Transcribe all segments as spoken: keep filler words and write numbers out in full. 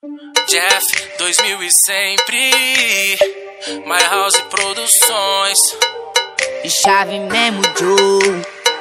Jeff, dois mil e sempre, My House Produções. E chave mesmo, Joe,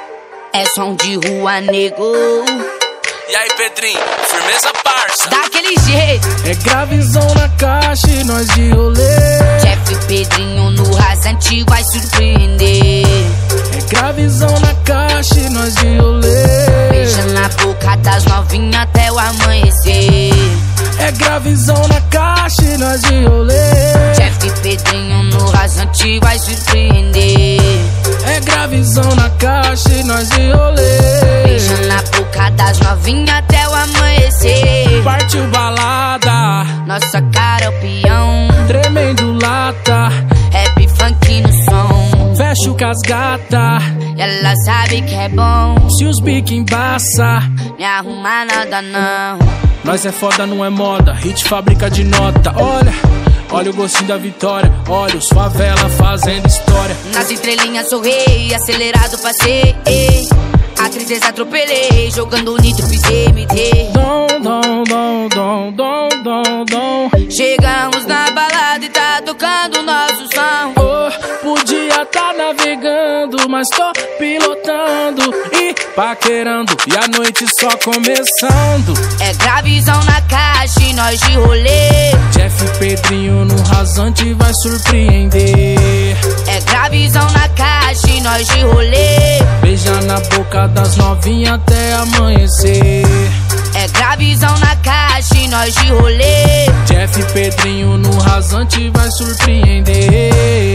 é som de rua, nego. E aí, Pedrinho, firmeza, parça? Daquele jeito. É gravezão na caixa e nós de rolê. Jeff e Pedrinho no rasante vai surpreender. É gravezão na caixa e nós de rolê. Beija na boca das novinhas até o amanhecer. É gravezão na caixa e nós de rolê. Jeff e Pedrinho no rasante vai surpreender. É gravezão na caixa e nós de rolê. Beija na boca das novinhas até o amanhecer. Partiu balada, nossa cara é o peão. tremendo lata, Rap funk no som. fecho com as gata. Ela sabe que é bom. Se os bique embaça, Me arruma nada não. nós é foda, não é moda. Hit fábrica de nota. Olha, olha o gostinho da vitória. Olha os favela fazendo história. Nas entrelinhas sou rei, acelerado passei. A tristeza atropelei, jogando nitro fiz M T. Dom, dom, dom, dom, dom, dom, dom. Chegamos na balada e tá tocando nosso som. Oh, podia tá navegando, mas tô pilotando e paquerando, e a noite só começando. É gravezão na caixa e nós de rolê. Jeff e Pedrinho no rasante vai surpreender. É gravezão na caixa e nós de rolê. Beija na boca das novinhas até amanhecer. É gravezão na caixa e nós de rolê. Jeff e Pedrinho no rasante vai surpreender.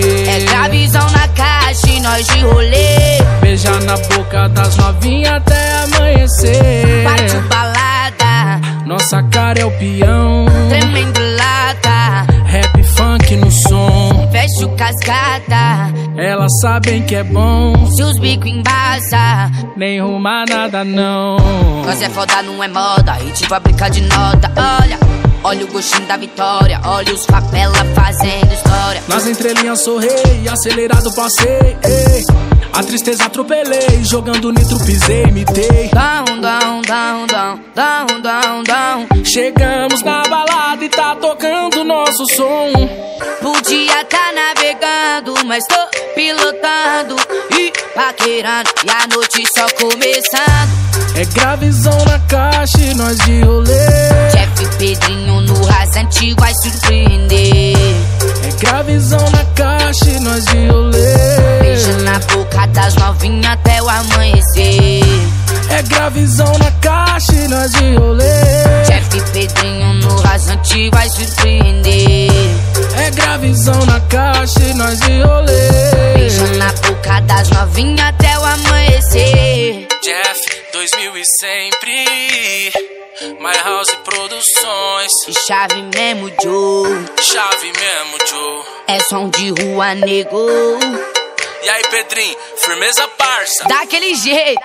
É gravezão na caixa e nós de rolê. Beija na boca das novinhas até amanhecer. Partiu balada, Nossa cara é o peão. tremendo lata, Rap funk no som. fecho cascata. Elas sabem que é bom. Se os bico embaça, Nem ruma nada não. nós é foda, não é moda. Hit fábrica de nota. Olha, olha o gostinho da vitória. Olha os favela fazendo história. Nas entrelinhas sou rei, acelerado passei. Ei. A tristeza atropelei, jogando nitro pisei, imitei. Dão, dão, dão, dão, dão, dão, dão. Chegamos na balada e tá tocando nosso som. Podia tá navegando, mas tô pilotando e paquerando, e a noite só começando. É gravezão na caixa e nós de rolê. Jeff e Pedrinho no rasante vai surpreender. É gravezão na caixa e nós de rolê. Beija na boca das novinhas até o amanhecer. É gravezão na caixa e nós de rolê. Jeff e Pedrinho no rasante vai surpreender. É gravezão na caixa e nós de rolê. Beija na boca das novinhas até o amanhecer. Jeff, dois mil e sempre, My House Produções. E chave mesmo, Joe, Chave mesmo, Joe. é som de rua, nego. E aí, Pedrinho, firmeza, parça? Daquele jeito.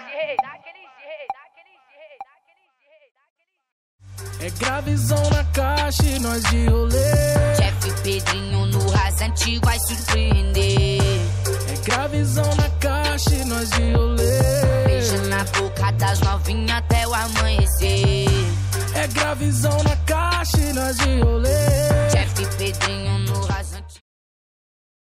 É gravezão na caixa e nós de rolê. Jeff e Pedrinho no rasante vai surpreender. É gravezão na caixa e nós de rolê. Beija na boca das novinhas até o amanhecer. É gravezão na caixa e nós de rolê. Jeff e Pedrinho no rasante.